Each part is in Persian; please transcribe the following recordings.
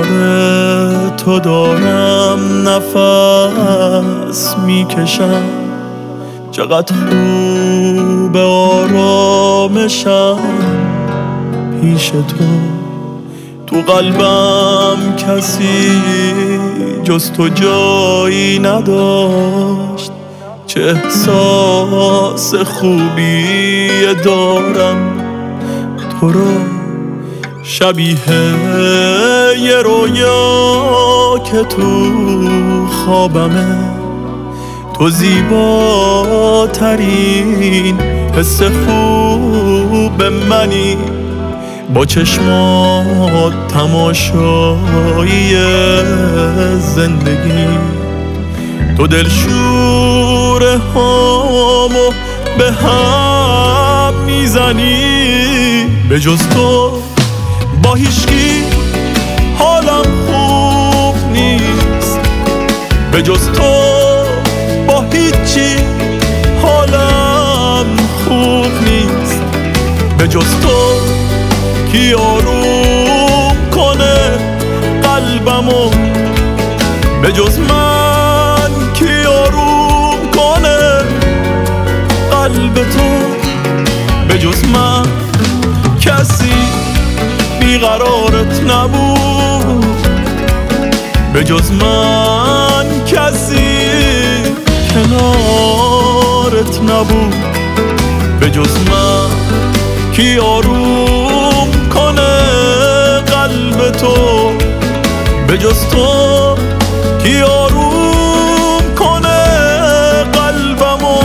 تو دارم نفس میکشم، چقدر خوب آرامشم پیش تو قلبم کسی جز تو جایی نداشت. چه احساس خوبی دارم تو رو شبیه یه رویا که تو خوابمه. تو زیباترین حس خوب منی، با چشمات تماشایی زندگی. تو دلشور هامو به هم میزنی، به جز تو با هیچکی حالم خوب نیست. به جز تو با هیچی حالم خوب نیست. به جز تو کی آروم کنه قلبمو، به جز من کی آروم کنه قلب تو. به جز من کسی بیقرارت نبود، به جز من کسی کنارت نبود. به جز من کی آروم کنه قلب تو، به جز تو کی آروم کنه قلبمو.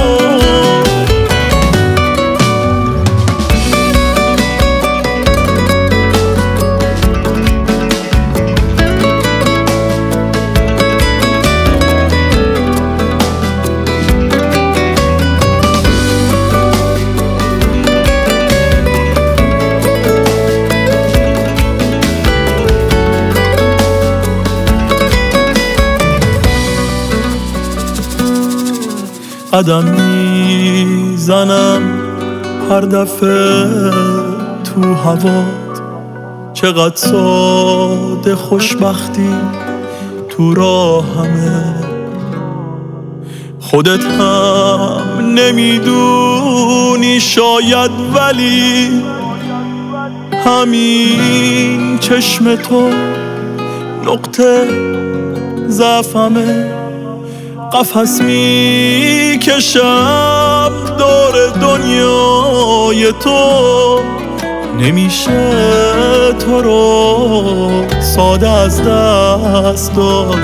قدم میزنم هر دفعه تو هوات، چقدر ساده خوشبختی تو راهمه. خودت هم نمیدونی شاید، ولی همین چشم تو نقطه ضعفمه. قفس میکشم دور دنیای تو، نمیشه تو رو ساده از دست داد.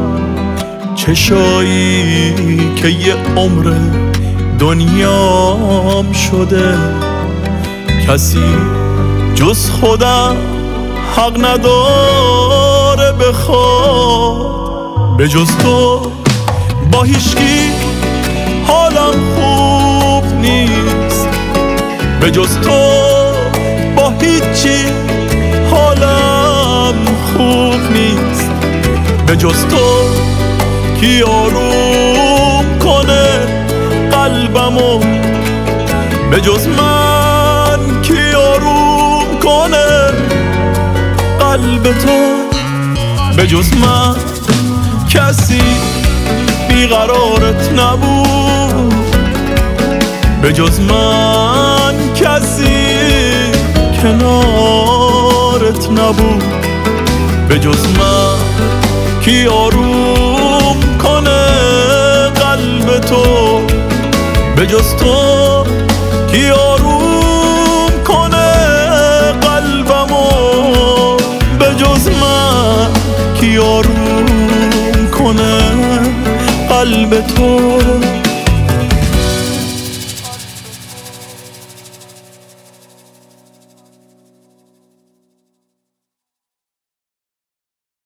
چشایی که یه عمر دنیام شده، کسی جز خودم حق نداره بخواد. به جز تو با هیچکی حالم خوب نیست. به جز تو با هیچی حالم خوب نیست. به جز تو کی آروم کنه قلبمو، به جز من کی آروم کنه قلب تو. به جز من کسی بیقرارت نبود، به جز من کسی کنارت نبود. به جز من کی آروم کنه قلب تو، به جز تو کی آروم کنه قلبمو. به جز من کی آروم کنه قلب تو.